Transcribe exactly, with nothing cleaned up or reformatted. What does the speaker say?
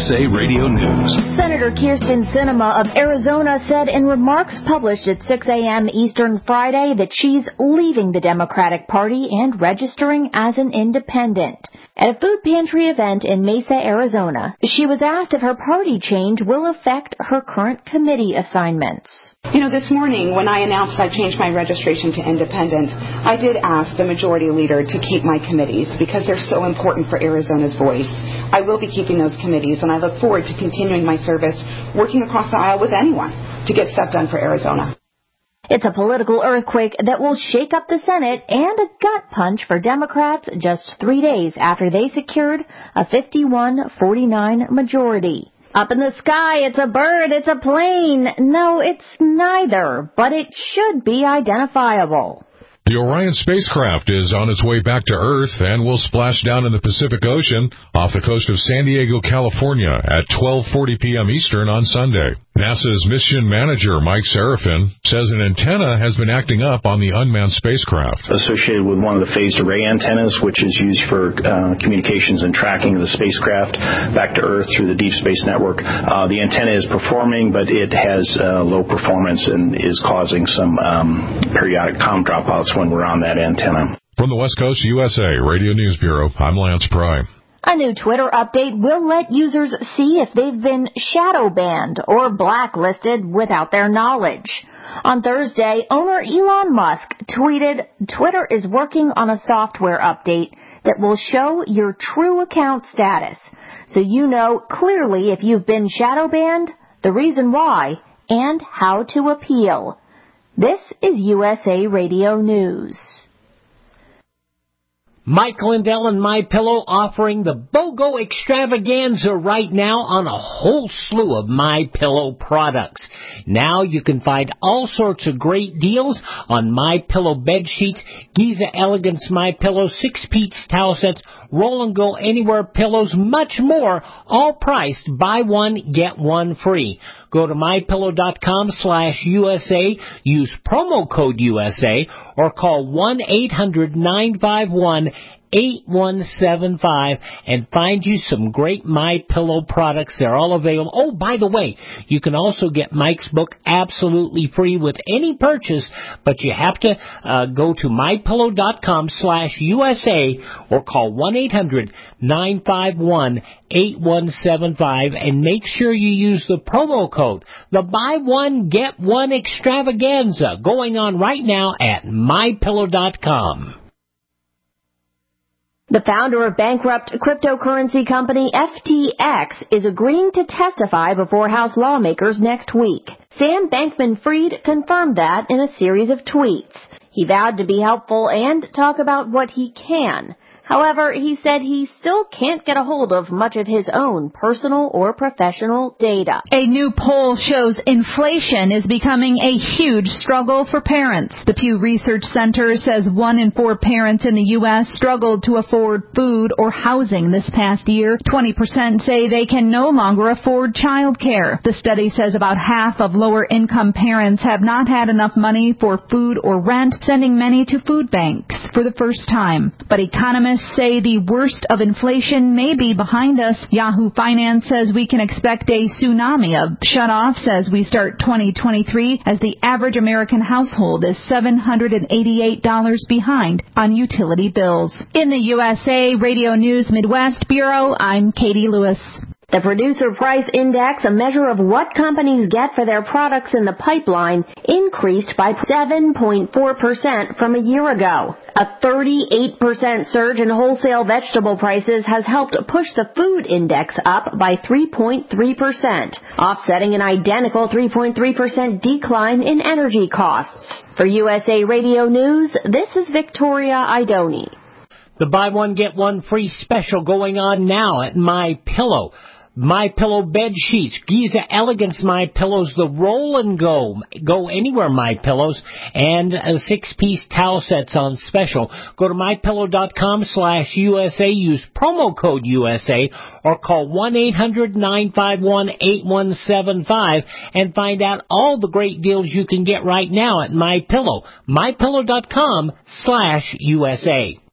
S A Radio News. Senator Kyrsten Sinema of Arizona said in remarks published at six a.m. Eastern Friday that she's leaving the Democratic Party and registering as an independent. At a food pantry event in Mesa, Arizona, she was asked if her party change will affect her current committee assignments. You know, this morning when I announced I changed my registration to independent, I did ask the majority leader to keep my committees because they're so important for Arizona's voice. I will be keeping those committees, and I look forward to continuing my service working across the aisle with anyone to get stuff done for Arizona. It's a political earthquake that will shake up the Senate and a gut punch for Democrats just three days after they secured a fifty-one forty-nine majority. Up in the sky, it's a bird, it's a plane. No, it's neither, but it should be identifiable. The Orion spacecraft is on its way back to Earth and will splash down in the Pacific Ocean off the coast of San Diego, California at twelve forty p.m. Eastern on Sunday. NASA's mission manager, Mike Serafin, says an antenna has been acting up on the unmanned spacecraft. Associated with one of the phased array antennas, which is used for uh, communications and tracking of the spacecraft back to Earth through the Deep Space Network. Uh, the antenna is performing, but it has uh, low performance and is causing some um, periodic comm dropouts when we're on that antenna. From the West Coast U S A Radio News Bureau, I'm Lance Pry. A new Twitter update will let users see if they've been shadow banned or blacklisted without their knowledge. On Thursday, owner Elon Musk tweeted, Twitter is working on a software update that will show your true account status, so you know clearly if you've been shadow banned, the reason why, and how to appeal. This is U S A Radio News. Mike Lindell and MyPillow offering the BOGO extravaganza right now on a whole slew of MyPillow products. Now you can find all sorts of great deals on MyPillow bed sheets, Giza Elegance MyPillow, six-piece towel sets, Roll and Go Anywhere pillows, much more, all priced buy one, get one free. Go to MyPillow.com slash USA, use promo code U S A, or call one eight hundred nine five one eight one seven five and find you some great MyPillow products. They're all available. Oh, by the way, you can also get Mike's book absolutely free with any purchase, but you have to uh, go to MyPillow.com slash USA or call one eight hundred nine five one eight one seven five and make sure you use the promo code, the buy one, get one extravaganza, going on right now at My Pillow dot com. The founder of bankrupt cryptocurrency company F T X is agreeing to testify before House lawmakers next week. Sam Bankman-Fried confirmed that in a series of tweets. He vowed to be helpful and talk about what he can. However, he said he still can't get a hold of much of his own personal or professional data. A new poll shows inflation is becoming a huge struggle for parents. The Pew Research Center says one in four parents in the U S struggled to afford food or housing this past year. twenty percent say they can no longer afford child care. The study says about half of lower-income parents have not had enough money for food or rent, sending many to food banks for the first time. But economists say the worst of inflation may be behind us. Yahoo Finance says we can expect a tsunami of shutoffs as we start twenty twenty-three, as the average American household is seven hundred eighty-eight dollars behind on utility bills. In the U S A Radio News Midwest Bureau, I'm Katie Lewis. The Producer Price Index, a measure of what companies get for their products in the pipeline, increased by seven point four percent from a year ago. A thirty-eight percent surge in wholesale vegetable prices has helped push the food index up by three point three percent, offsetting an identical three point three percent decline in energy costs. For U S A Radio News, this is Victoria Idoni. The buy one, get one free special going on now at MyPillow. MyPillow bed sheets, Giza Elegance MyPillows, the Roll and Go, Go Anywhere MyPillows, and uh, six-piece towel sets on special. Go to MyPillow.com slash USA, use promo code U S A, or call one eight hundred nine five one eight one seven five and find out all the great deals you can get right now at MyPillow. MyPillow.com slash USA.